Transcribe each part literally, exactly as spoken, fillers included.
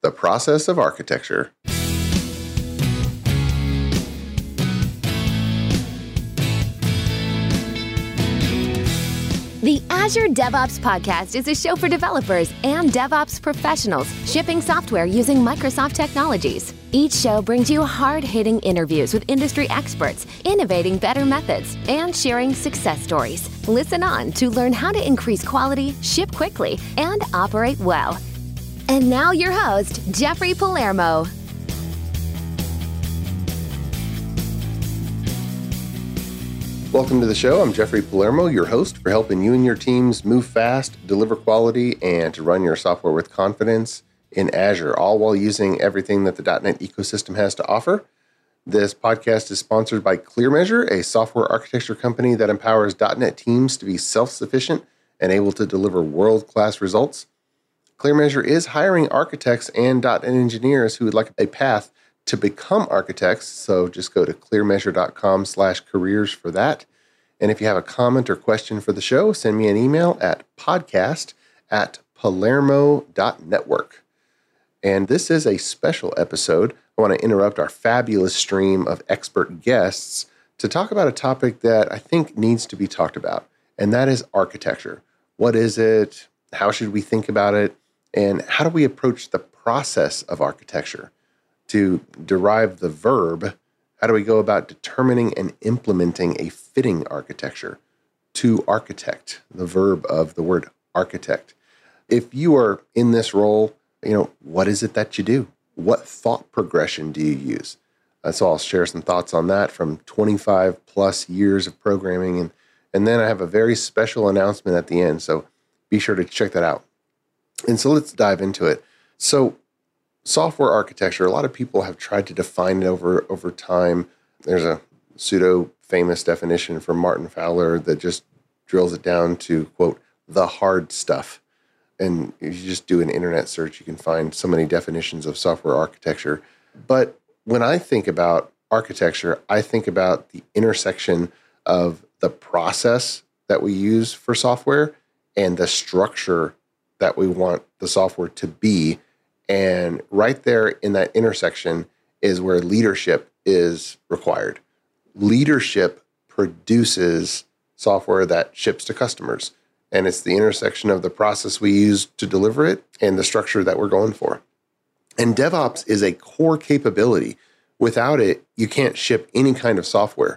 The process of architecture. The Azure DevOps Podcast is a show for developers and DevOps professionals shipping software using Microsoft technologies. Each show brings you hard-hitting interviews with industry experts, innovating better methods, and sharing success stories. Listen on to learn how to increase quality, ship quickly, and operate well. And now your host, Jeffrey Palermo. Welcome to the show. I'm Jeffrey Palermo, your host for helping you and your teams move fast, deliver quality, and to run your software with confidence in Azure, all while using everything that the dot net ecosystem has to offer. This podcast is sponsored by ClearMeasure, a software architecture company that empowers dot net teams to be self-sufficient and able to deliver world-class results. ClearMeasure is hiring architects and dot net engineers who would like a path to become architects, so just go to clearmeasure.com slash careers for that. And if you have a comment or question for the show, send me an email at podcast at palermo.network. And this is a special episode. I want to interrupt our fabulous stream of expert guests to talk about a topic that I think needs to be talked about, and that is architecture. What is it? How should we think about it? And how do we approach the process of architecture? To derive the verb, how do we go about determining and implementing a fitting architecture? To architect, the verb of the word architect. If you are in this role, you know, what is it that you do? What thought progression do you use? Uh, so I'll share some thoughts on that from twenty-five plus years of programming. And, and then I have a very special announcement at the end. So be sure to check that out. And so let's dive into it. So software architecture, a lot of people have tried to define it over, over time. There's a pseudo-famous definition from Martin Fowler that just drills it down to, quote, the hard stuff. And if you just do an internet search, you can find so many definitions of software architecture. But when I think about architecture, I think about the intersection of the process that we use for software and the structure that we want the software to be. And right there in that intersection is where leadership is required. Leadership produces software that ships to customers. And it's the intersection of the process we use to deliver it and the structure that we're going for. And DevOps is a core capability. Without it, you can't ship any kind of software.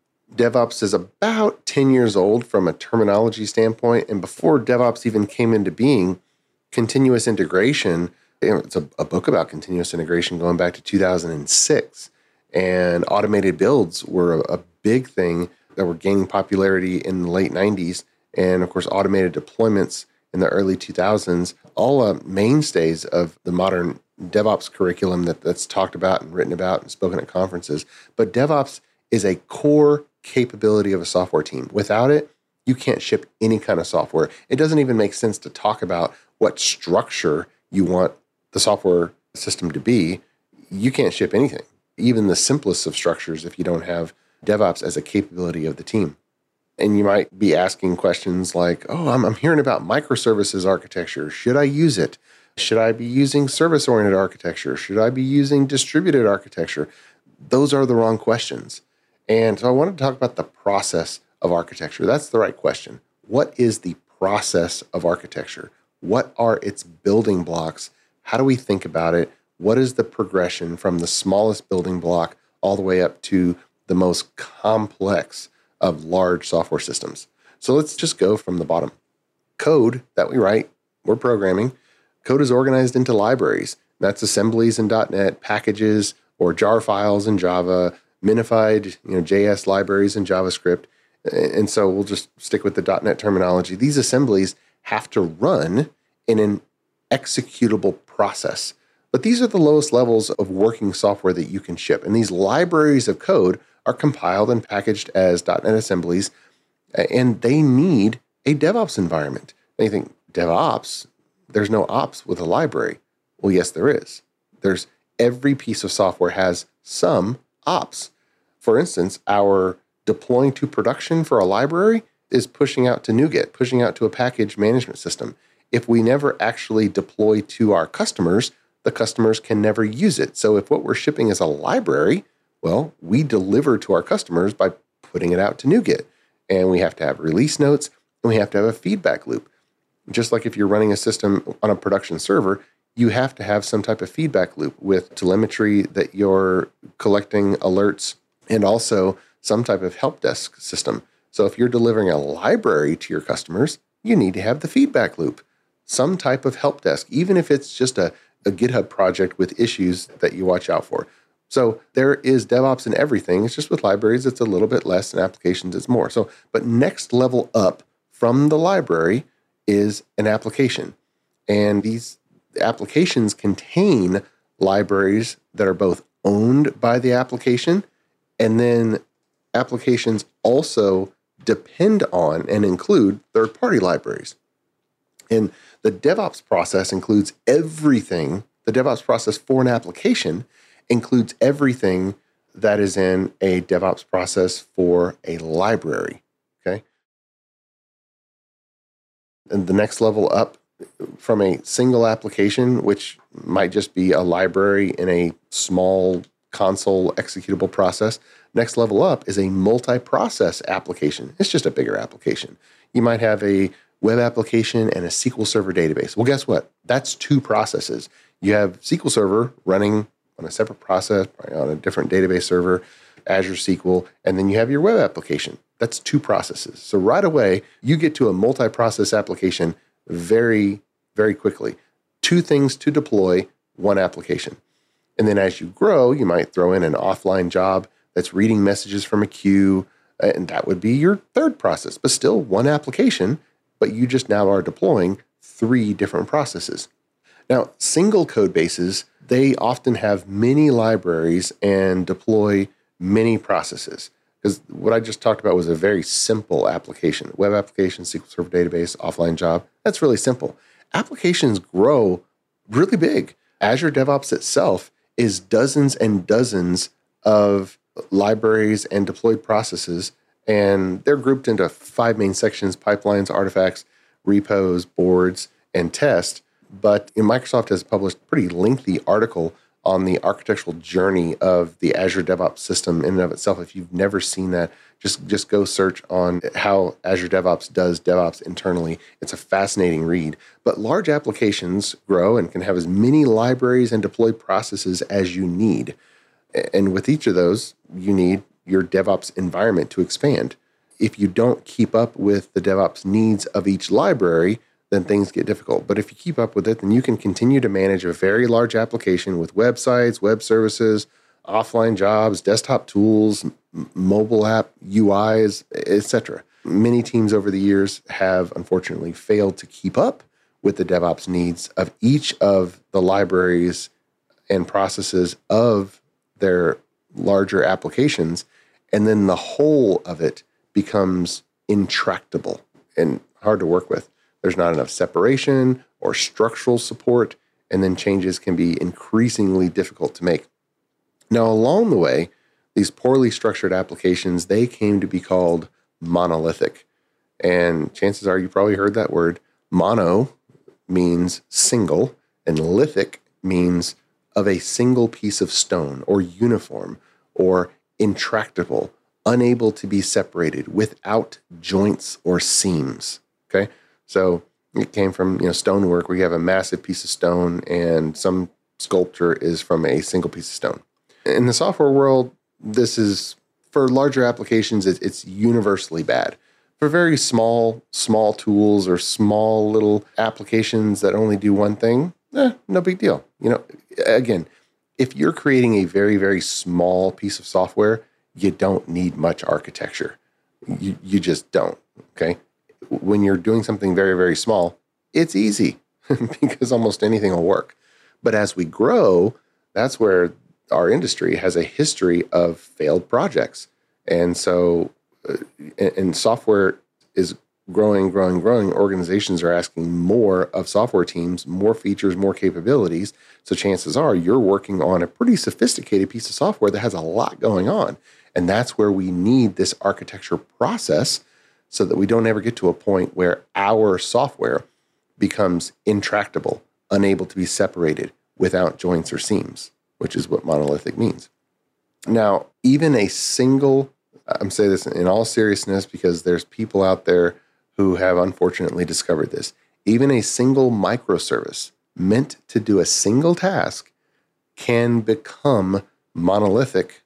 DevOps is about ten years old from a terminology standpoint. And before DevOps even came into being, continuous integration, it's a, a book about continuous integration going back to two thousand six. And automated builds were a, a big thing that were gaining popularity in the late nineties. And of course, automated deployments in the early two thousands, all uh, mainstays of the modern DevOps curriculum that, that's talked about and written about and spoken at conferences. But DevOps is a core capability of a software team. Without it, you can't ship any kind of software. It doesn't even make sense to talk about what structure you want the software system to be. You can't ship anything, even the simplest of structures, if you don't have DevOps as a capability of the team. And you might be asking questions like, oh, I'm, I'm hearing about microservices architecture. Should I use it? Should I be using service-oriented architecture? Should I be using distributed architecture? Those are the wrong questions. And so I wanted to talk about the process of architecture. That's the right question. What is the process of architecture? What are its building blocks? How do we think about it? What is the progression from the smallest building block all the way up to the most complex of large software systems? So let's just go from the bottom. Code that we write, we're programming. Code is organized into libraries. That's assemblies in dot net, packages or jar files in Java, minified you know, J S libraries in JavaScript. And so we'll just stick with the dot net terminology. These assemblies have to run in an executable process. But these are the lowest levels of working software that you can ship. And these libraries of code are compiled and packaged as dot net assemblies, and they need a DevOps environment. And you think, DevOps? There's no ops with a library. Well, yes, there is. There's every piece of software has some ops. For instance, our deploying to production for a library is pushing out to NuGet, pushing out to a package management system. If we never actually deploy to our customers, the customers can never use it. So if what we're shipping is a library, well, we deliver to our customers by putting it out to NuGet. And we have to have release notes, and we have to have a feedback loop. Just like if you're running a system on a production server, you have to have some type of feedback loop with telemetry that you're collecting alerts, and also some type of help desk system. So if you're delivering a library to your customers, you need to have the feedback loop, some type of help desk, even if it's just a, a GitHub project with issues that you watch out for. So there is DevOps in everything. It's just with libraries, it's a little bit less, and applications, it's more. So, but next level up from the library is an application. And these applications contain libraries that are both owned by the application, and then applications also depend on and include third-party libraries. And the DevOps process includes everything. The DevOps process for an application includes everything that is in a DevOps process for a library, okay? And the next level up from a single application, which might just be a library in a small console executable process, next level up is a multi-process application. It's just a bigger application. You might have a web application and a S Q L Server database. Well, guess what? That's two processes. You have S Q L Server running on a separate process, on a different database server, Azure S Q L, and then you have your web application. That's two processes. So right away, you get to a multi-process application very, very quickly. Two things to deploy, one application. And then as you grow, you might throw in an offline job that's reading messages from a queue, and that would be your third process, but still one application, but you just now are deploying three different processes. Now, single code bases, they often have many libraries and deploy many processes. Because what I just talked about was a very simple application. Web application, S Q L Server database, offline job. That's really simple. Applications grow really big. Azure DevOps itself is dozens and dozens of libraries and deployed processes, and they're grouped into five main sections: pipelines, artifacts, repos, boards, and test. But Microsoft has published a pretty lengthy article on the architectural journey of the Azure DevOps system in and of itself. If you've never seen that, just, just go search on how Azure DevOps does DevOps internally. It's a fascinating read. But large applications grow and can have as many libraries and deployed processes as you need. And with each of those, you need your DevOps environment to expand. If you don't keep up with the DevOps needs of each library, then things get difficult. But if you keep up with it, then you can continue to manage a very large application with websites, web services, offline jobs, desktop tools, m- mobile app U Is, et cetera. Many teams over the years have unfortunately failed to keep up with the DevOps needs of each of the libraries and processes of their larger applications, and then the whole of it becomes intractable and hard to work with. There's not enough separation or structural support, and then changes can be increasingly difficult to make. Now, along the way, these poorly structured applications, they came to be called monolithic. And chances are you probably heard that word. Mono means single, and lithic means of a single piece of stone or uniform or intractable, unable to be separated without joints or seams. Okay? So it came from, you know, stonework, where you have a massive piece of stone and some sculpture is from a single piece of stone. In the software world, this is, for larger applications, it's universally bad. For very small, small tools or small little applications that only do one thing, eh, no big deal. You know, again, if you're creating a very, very small piece of software, you don't need much architecture. You, you just don't, okay? When you're doing something very, very small, it's easy because almost anything will work. But as we grow, that's where our industry has a history of failed projects. And so, uh, and software is growing, growing, growing. Organizations are asking more of software teams, more features, more capabilities. So chances are you're working on a pretty sophisticated piece of software that has a lot going on. And that's where we need this architecture process, so that we don't ever get to a point where our software becomes intractable, unable to be separated, without joints or seams, which is what monolithic means. Now, even a single, I'm saying this in all seriousness because there's people out there who have unfortunately discovered this, even a single microservice meant to do a single task can become monolithic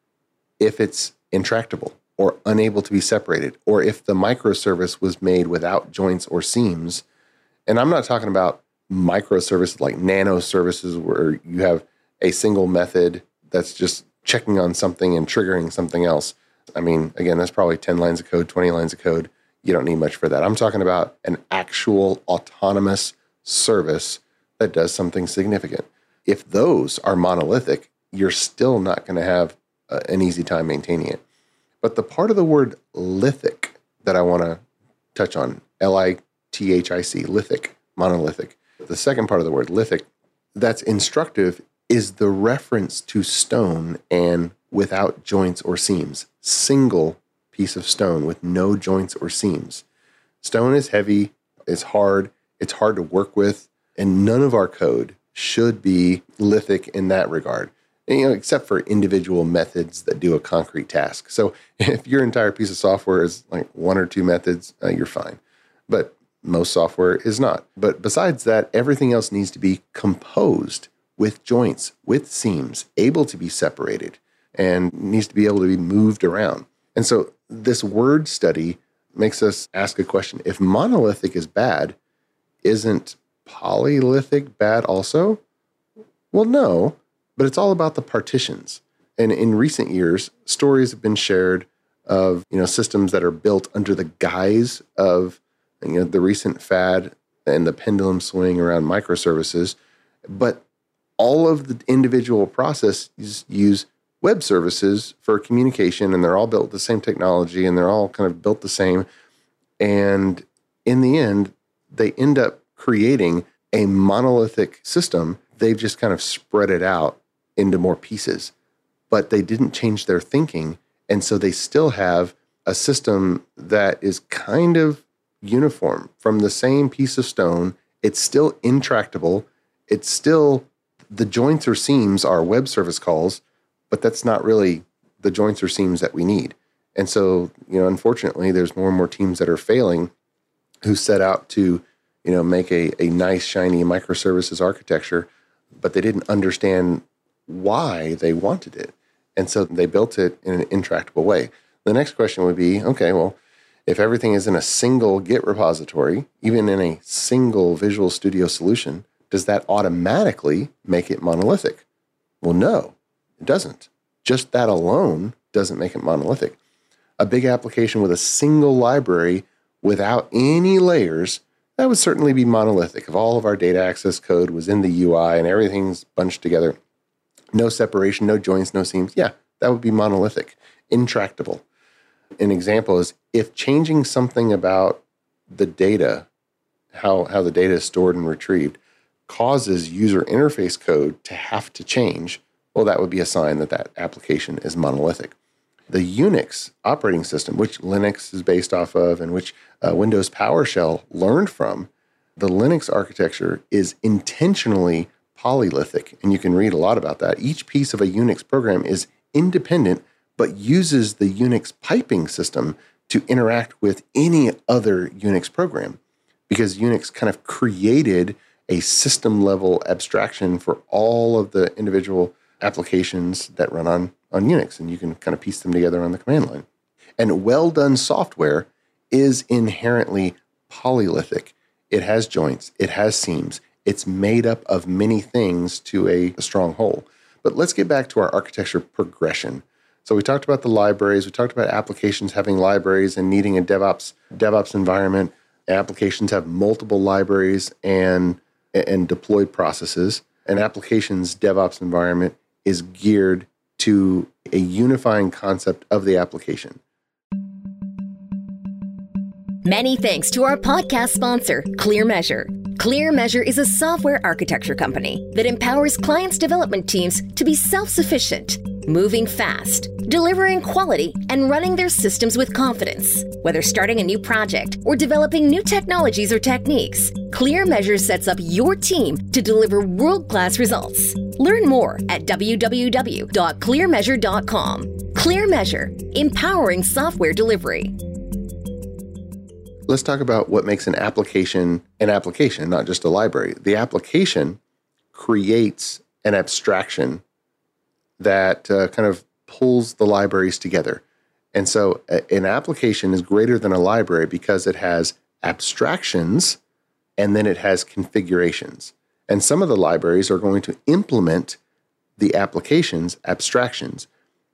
if it's intractable or unable to be separated, or if the microservice was made without joints or seams. And I'm not talking about microservices like nano services where you have a single method that's just checking on something and triggering something else. I mean, again, that's probably ten lines of code, twenty lines of code. You don't need much for that. I'm talking about an actual autonomous service that does something significant. If those are monolithic, you're still not going to have uh, an easy time maintaining it. But the part of the word lithic that I want to touch on, L I T H I C, lithic, monolithic. The second part of the word lithic that's instructive is the reference to stone and without joints or seams. Single piece of stone with no joints or seams. Stone is heavy, it's hard, it's hard to work with, and none of our code should be lithic in that regard, and, you know, except for individual methods that do a concrete task. So if your entire piece of software is like one or two methods, uh, you're fine. But most software is not. But besides that, everything else needs to be composed with joints, with seams, able to be separated, and needs to be able to be moved around. And so this word study makes us ask a question. If monolithic is bad, isn't polylithic bad also? Well, no, but it's all about the partitions. And in recent years, stories have been shared of, you know, systems that are built under the guise of, you know, the recent fad and the pendulum swing around microservices, but all of the individual processes use web services for communication, and they're all built with the same technology, and they're all kind of built the same. And in the end, they end up creating a monolithic system. They've just kind of spread it out into more pieces, but they didn't change their thinking. And so they still have a system that is kind of uniform from the same piece of stone. It's still intractable. It's still, the joints or seams are web service calls, but that's not really the joints or seams that we need. And so, you know, unfortunately, there's more and more teams that are failing who set out to, you know, make a, a nice, shiny microservices architecture, but they didn't understand why they wanted it. And so they built it in an intractable way. The next question would be, okay, well, if everything is in a single Git repository, even in a single Visual Studio solution, does that automatically make it monolithic? Well, no. It doesn't. Just that alone doesn't make it monolithic. A big application with a single library without any layers, that would certainly be monolithic. If all of our data access code was in the U I and everything's bunched together, no separation, no joints, no seams, yeah, that would be monolithic, intractable. An example is if changing something about the data, how, how the data is stored and retrieved, causes user interface code to have to change, well, that would be a sign that that application is monolithic. The Unix operating system, which Linux is based off of and which uh, Windows PowerShell learned from, the Linux architecture is intentionally polylithic, and you can read a lot about that. Each piece of a Unix program is independent, but uses the Unix piping system to interact with any other Unix program, because Unix kind of created a system-level abstraction for all of the individual applications that run on, on Unix, and you can kind of piece them together on the command line. And well-done software is inherently polylithic. It has joints, it has seams, it's made up of many things to a, a strong whole. But let's get back to our architecture progression. So we talked about the libraries, we talked about applications having libraries and needing a DevOps DevOps environment. Applications have multiple libraries and, and deployed processes. An application's DevOps environment is geared to a unifying concept of the application. Many thanks to our podcast sponsor, ClearMeasure. ClearMeasure is a software architecture company that empowers clients' development teams to be self-sufficient, moving fast, delivering quality and running their systems with confidence. Whether starting a new project or developing new technologies or techniques, ClearMeasure sets up your team to deliver world-class results. Learn more at w w w dot clear measure dot com. ClearMeasure, empowering software delivery. Let's talk about what makes an application an application, not just a library. The application creates an abstraction that uh, kind of pulls the libraries together. And so a, an application is greater than a library because it has abstractions and then it has configurations. And some of the libraries are going to implement the application's abstractions.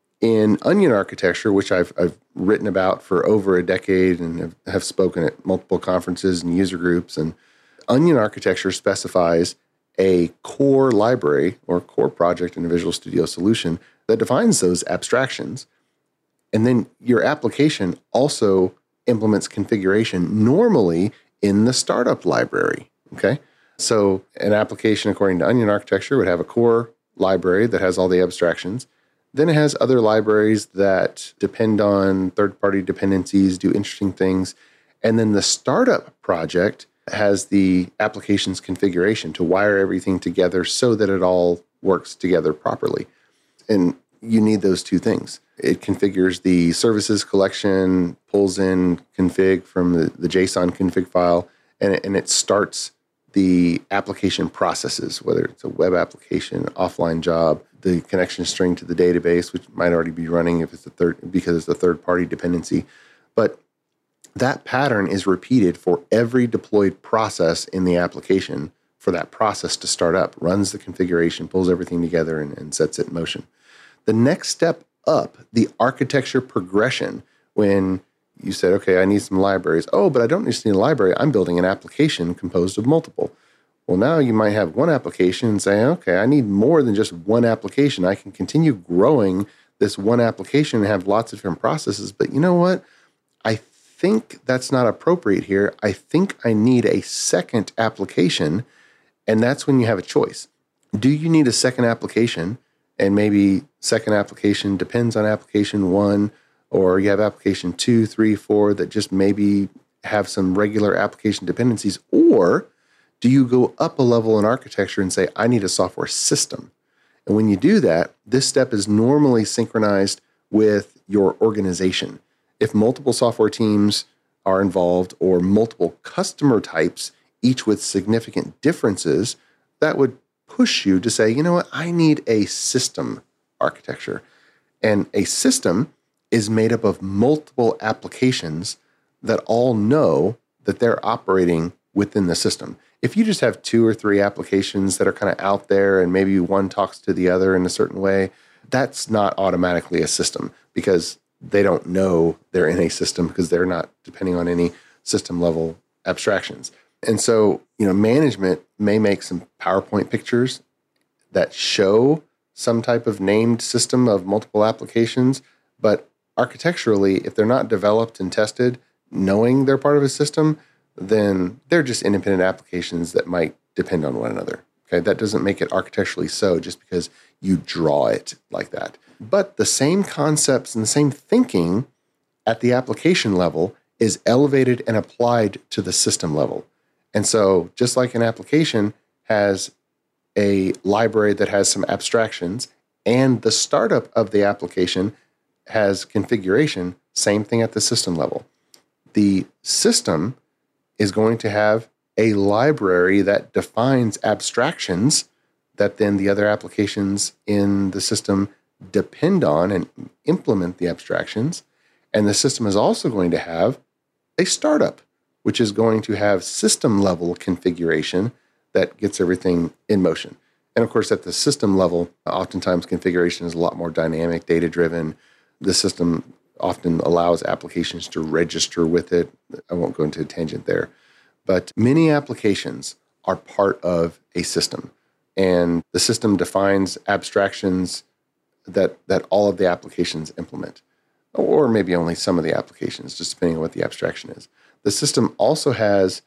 In Onion architecture, which I've, I've written about for over a decade and have, have spoken at multiple conferences and user groups, and Onion architecture specifies a core library or core project in a Visual Studio solution that defines those abstractions. And then your application also implements configuration normally in the startup library, okay? So an application, according to Onion architecture, would have a core library that has all the abstractions. Then it has other libraries that depend on third-party dependencies, do interesting things. And then the startup project has the application's configuration to wire everything together so that it all works together properly. And you need those two things. It configures the services collection, pulls in config from the, the JSON config file, and it, and it starts the application processes, whether it's a web application, offline job, the connection string to the database, which might already be running if it's a third because it's a third-party dependency. But that pattern is repeated for every deployed process in the application for that process to start up, runs the configuration, pulls everything together, and, and sets it in motion. The next step up, the architecture progression, when you said, okay, I need some libraries. Oh, but I don't just need a library. I'm building an application composed of multiple. Well, now you might have one application and say, okay, I need more than just one application. I can continue growing this one application and have lots of different processes. But you know what? I think that's not appropriate here. I think I need a second application. And that's when you have a choice. Do you need a second application? And maybe second application depends on application one, or you have application two, three, four that just maybe have some regular application dependencies. Or do you go up a level in architecture and say, I need a software system? And when you do that, this step is normally synchronized with your organization. If multiple software teams are involved or multiple customer types, each with significant differences, that would push you to say, you know what, I need a system architecture. And a system is made up of multiple applications that all know that they're operating within the system. If you just have two or three applications that are kind of out there and maybe one talks to the other in a certain way, that's not automatically a system because they don't know they're in a system because they're not depending on any system level abstractions. And so, you know, management may make some PowerPoint pictures that show some type of named system of multiple applications, but architecturally, if they're not developed and tested, knowing they're part of a system, then they're just independent applications that might depend on one another. Okay, that doesn't make it architecturally so just because you draw it like that. But the same concepts and the same thinking at the application level is elevated and applied to the system level. And so just like an application has a library that has some abstractions and the startup of the application has configuration, same thing at the system level. The system is going to have a library that defines abstractions that then the other applications in the system depend on and implement the abstractions. And the system is also going to have a startup, which is going to have system level configuration that gets everything in motion. And of course, at the system level, oftentimes configuration is a lot more dynamic, data-driven. The system often allows applications to register with it. I won't go into a tangent there. But many applications are part of a system. And the system defines abstractions that, that all of the applications implement, or maybe only some of the applications, just depending on what the abstraction is. The system also has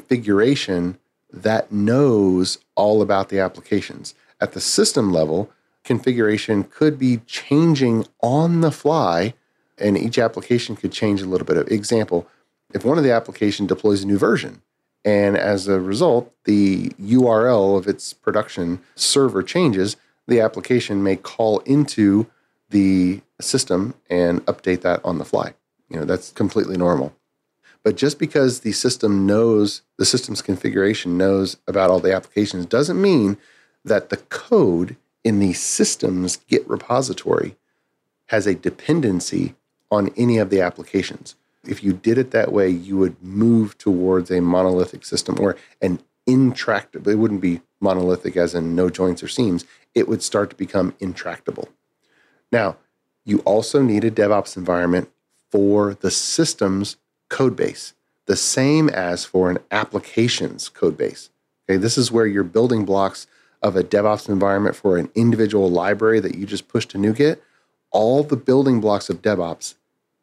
configuration that knows all about the applications. At the system level, configuration could be changing on the fly, and each application could change a little bit. Of example, if one of the application deploys a new version, and as a result, the U R L of its production server changes, the application may call into the system and update that on the fly. You know, that's completely normal. But just because the system knows, the system's configuration knows about all the applications doesn't mean that the code in the system's Git repository has a dependency on any of the applications. If you did it that way, you would move towards a monolithic system or an intractable. It wouldn't be monolithic as in no joints or seams. It would start to become intractable. Now, you also need a DevOps environment for the system's code base, the same as for an application's code base. Okay, this is where your building blocks of a DevOps environment for an individual library that you just push to NuGet, all the building blocks of DevOps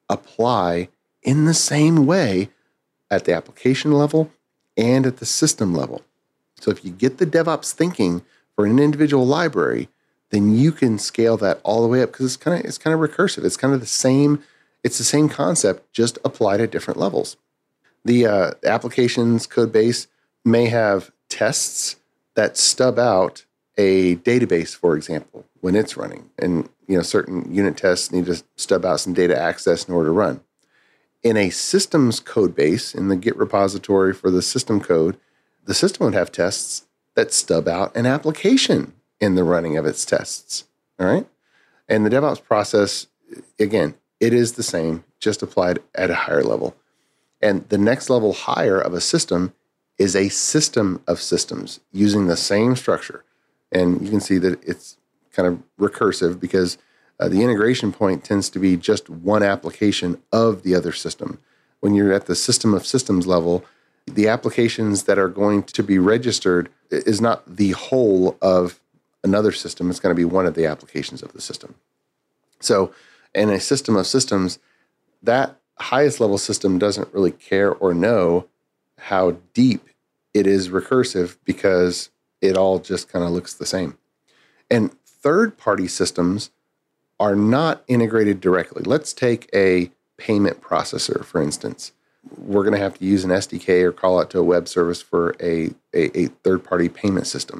apply in the same way at the application level and at the system level. So if you get the DevOps thinking for an individual library, then you can scale that all the way up because it's kind of it's kind of recursive. It's kind of the same. It's the same concept, just applied at different levels. The uh, application's code base may have tests that stub out a database, for example, when it's running, and you know certain unit tests need to stub out some data access in order to run. In a system's code base, in the Git repository for the system code, the system would have tests that stub out an application in the running of its tests. All right, and the DevOps process, again, it is the same, just applied at a higher level. And the next level higher of a system is a system of systems using the same structure. And you can see that it's kind of recursive because uh, the integration point tends to be just one application of the other system. When you're at the system of systems level, the applications that are going to be registered is not the whole of another system. It's going to be one of the applications of the system. So in a system of systems, that highest level system doesn't really care or know how deep it is recursive because it all just kind of looks the same. And third-party systems are not integrated directly. Let's take a payment processor, for instance. We're going to have to use an S D K or call out to a web service for a, a, a third-party payment system.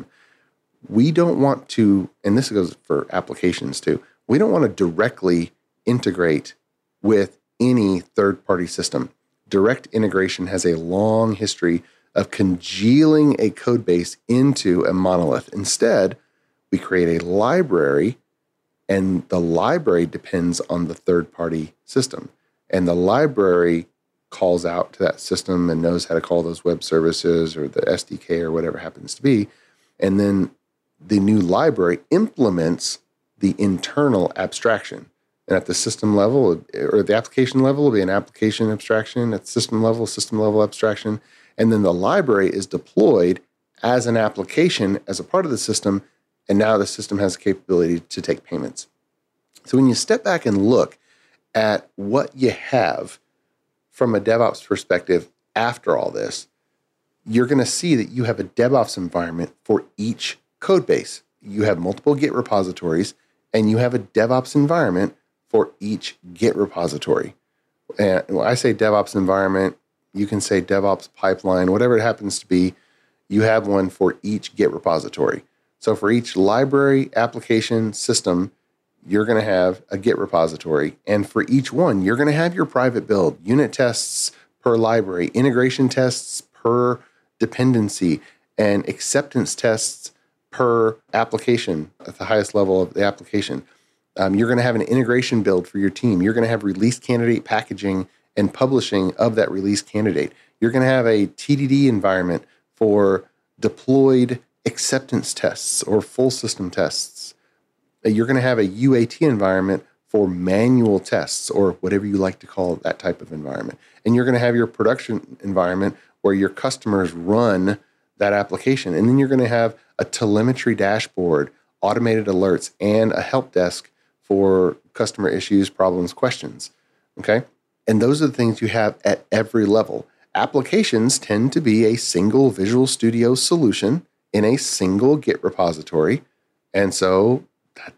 We don't want to, and this goes for applications too, we don't want to directly integrate with any third-party system. Direct integration has a long history of congealing a code base into a monolith. Instead, we create a library, and the library depends on the third-party system. And the library calls out to that system and knows how to call those web services or the S D K or whatever happens to be. And then the new library implements the internal abstraction. And at the system level or the application level, will be an application abstraction. At the system level, system level abstraction. And then the library is deployed as an application as a part of the system. And now the system has the capability to take payments. So when you step back and look at what you have from a DevOps perspective after all this, you're going to see that you have a DevOps environment for each code base. You have multiple Git repositories, and you have a DevOps environment for each Git repository. And when I say DevOps environment, you can say DevOps pipeline, whatever it happens to be, you have one for each Git repository. So for each library, application, system, you're going to have a Git repository. And for each one, you're going to have your private build, unit tests per library, integration tests per dependency, and acceptance tests per application at the highest level of the application. Um, you're going to have an integration build for your team. You're going to have release candidate packaging and publishing of that release candidate. You're going to have a T D D environment for deployed acceptance tests or full system tests. You're going to have a U A T environment for manual tests or whatever you like to call that type of environment. And you're going to have your production environment where your customers run that application. And then you're going to have a telemetry dashboard, automated alerts, and a help desk for customer issues, problems, questions. Okay? And those are the things you have at every level. Applications tend to be a single Visual Studio solution in a single Git repository. And so that,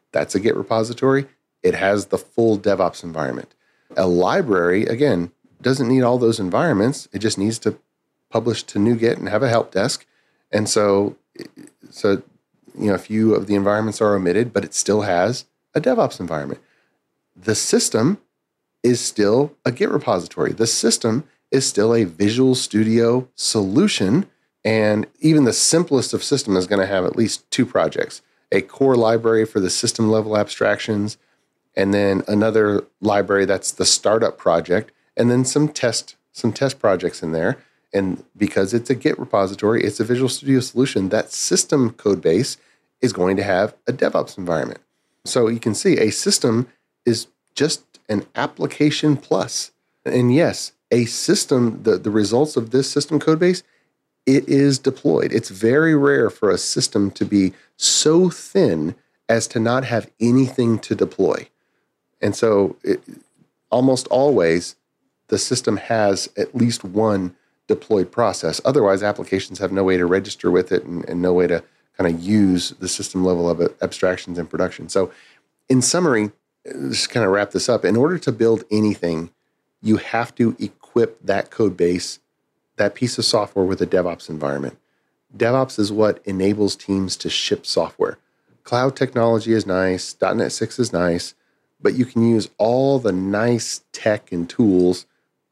That's a Git repository. It has the full DevOps environment. A library, again, doesn't need all those environments. It just needs to publish to NuGet and have a help desk. And so, so you know, a few of the environments are omitted, but it still has a DevOps environment. The system is still a Git repository. The system is still a Visual Studio solution. And even the simplest of system is going to have at least two projects, a core library for the system level abstractions, and then another library that's the startup project, and then some test, some test projects in there. And because it's a Git repository, it's a Visual Studio solution, that system code base is going to have a DevOps environment. So you can see a system is just an application plus. And yes, a system, the, the results of this system code base, it is deployed. It's very rare for a system to be so thin as to not have anything to deploy. And so it, almost always the system has at least one deployed process. Otherwise, applications have no way to register with it and, and no way to kind of use the system level of abstractions in production. So in summary, just kind of wrap this up, in order to build anything, you have to equip that code base, that piece of software, with a DevOps environment. DevOps is what enables teams to ship software. Cloud technology is nice, dot net six is nice, but you can use all the nice tech and tools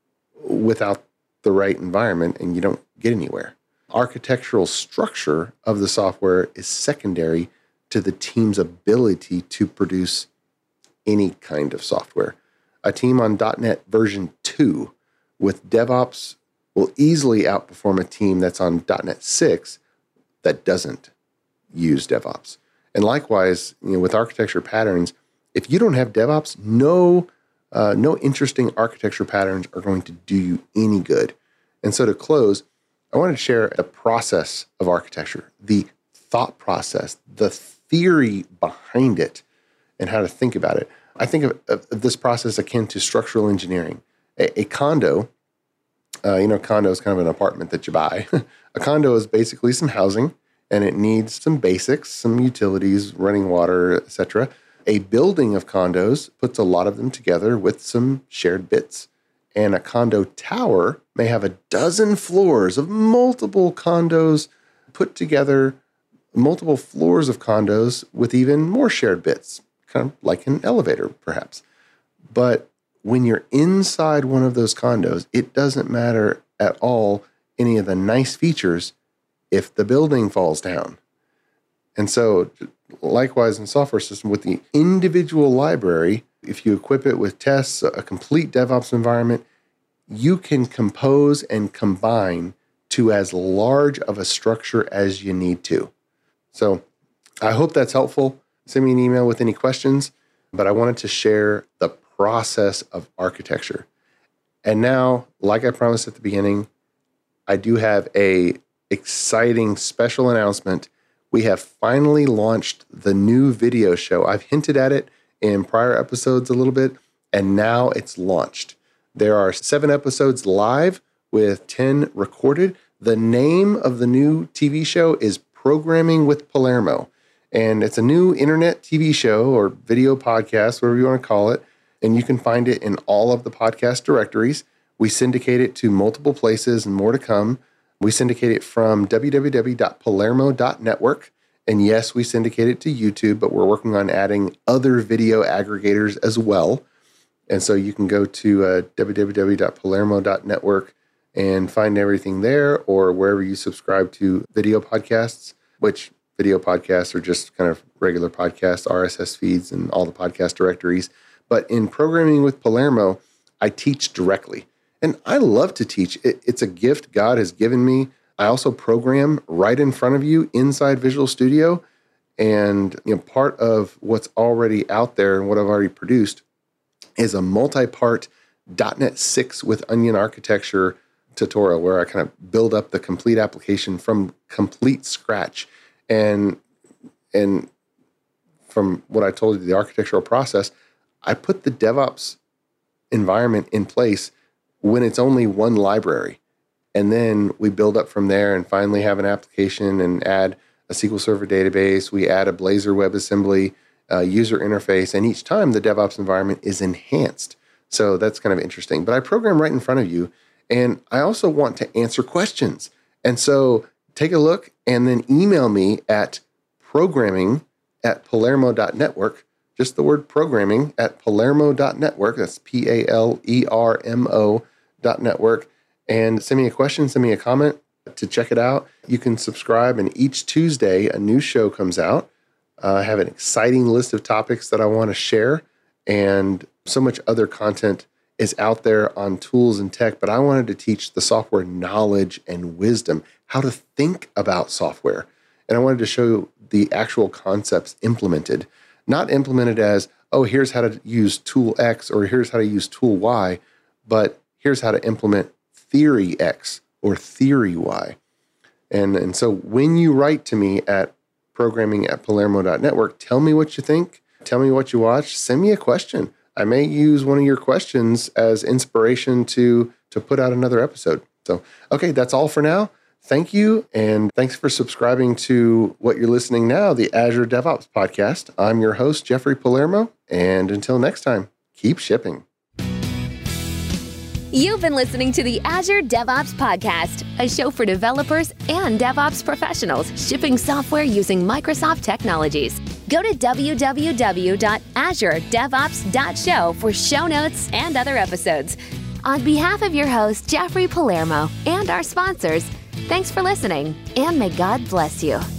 without the right environment, and you don't get anywhere. Architectural structure of the software is secondary to the team's ability to produce any kind of software. A team on dot net version two with DevOps will easily outperform a team that's on dot net six that doesn't use DevOps. And likewise, you know, with architecture patterns, if you don't have DevOps, no, uh, no interesting architecture patterns are going to do you any good. And so to close, I wanted to share the process of architecture, the thought process, the theory behind it, and how to think about it. I think of, of, of this process akin to structural engineering. A, a condo, uh, you know, condo is kind of an apartment that you buy. A condo is basically some housing, and it needs some basics, some utilities, running water, et cetera. A building of condos puts a lot of them together with some shared bits. And a condo tower may have a dozen floors of multiple condos put together, multiple floors of condos with even more shared bits, kind of like an elevator, perhaps. But when you're inside one of those condos, it doesn't matter at all any of the nice features if the building falls down. And so likewise in software system, with the individual library, if you equip it with tests, a complete DevOps environment, you can compose and combine to as large of a structure as you need to. So I hope that's helpful. Send me an email with any questions, but I wanted to share the process of architecture. And now, like I promised at the beginning, I do have a exciting special announcement. We have finally launched the new video show. I've hinted at it in prior episodes a little bit, and now it's launched. There are seven episodes live with ten recorded. The name of the new T V show is Programming with Palermo, and it's a new internet T V show or video podcast, whatever you want to call it, and you can find it in all of the podcast directories. We syndicate it to multiple places and more to come. We syndicate it from w w w dot palermo dot network. And yes, we syndicate it to YouTube, but we're working on adding other video aggregators as well. And so you can go to uh, w w w dot palermo dot network and find everything there, or wherever you subscribe to video podcasts, which video podcasts are just kind of regular podcasts, R S S feeds, and all the podcast directories. But in Programming with Palermo, I teach directly. And I love to teach. It, it's a gift God has given me. I also program right in front of you inside Visual Studio. And you know, part of what's already out there and what I've already produced is a multi-part dot net six with Onion architecture tutorial where I kind of build up the complete application from complete scratch. And, and from what I told you, the architectural process, I put the DevOps environment in place when it's only one library. And then we build up from there and finally have an application and add a S Q L Server database. We add a Blazor WebAssembly, uh, user interface, and each time the DevOps environment is enhanced. So that's kind of interesting. But I program right in front of you, and I also want to answer questions. And so take a look and then email me at programming at palermo dot network. Just the word programming at palermo dot network. That's P A L E R M O dot network. And send me a question, send me a comment to check it out. You can subscribe, and each Tuesday a new show comes out. Uh, I have an exciting list of topics that I want to share, and so much other content is out there on tools and tech, but I wanted to teach the software knowledge and wisdom, how to think about software. And I wanted to show the actual concepts implemented, not implemented as, oh, here's how to use tool X or here's how to use tool Y, but here's how to implement theory X or theory Y. And, and so when you write to me at programming at palermo dot network, tell me what you think, tell me what you watch, send me a question. I may use one of your questions as inspiration to, to put out another episode. So, okay, that's all for now. Thank you, and thanks for subscribing to what you're listening now, the Azure DevOps Podcast. I'm your host, Jeffrey Palermo, and until next time, keep shipping. You've been listening to the Azure DevOps Podcast, a show for developers and DevOps professionals shipping software using Microsoft technologies. Go to w w w dot azure devops dot show for show notes and other episodes. On behalf of your host, Jeffrey Palermo, and our sponsors, thanks for listening, and may God bless you.